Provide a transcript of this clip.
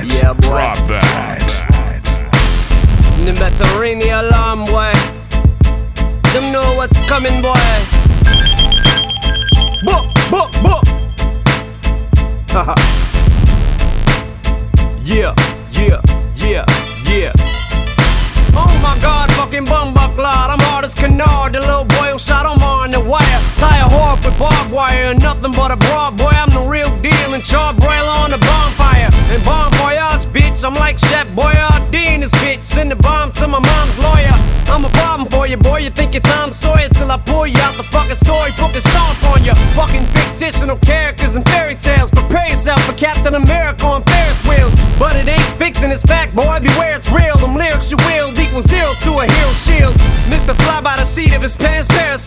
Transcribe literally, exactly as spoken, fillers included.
that. Yeah, boy. Drop that. You better ring the alarm, boy. Them know what's coming, boy. Book, book, book. Haha. Yeah, yeah, yeah, yeah. Oh my God, fucking bumbucklot. I'm hard as canard, the little boy who shot Omar on the wire. Tie a whore up with barbed wire and nothing but a broad boy. I'm the real deal and charbroiler on the bonfire. And bon voyage, bitch, I'm like Chef Boyardee in this bitch. Send the bomb to my mom's lawyer. I'm a problem for you, boy. You think you're Tom Sawyer till I pull you out the fucking story, put the stomp on you. Fucking fictional characters and fairy tales. Prepare yourself for Captain America on Ferris wheels. But it ain't fiction, it's fact, boy. Beware, it's real. Them lyrics you wield equals zero to a hero shield. Mister Fly by the seat of his pants, parasite.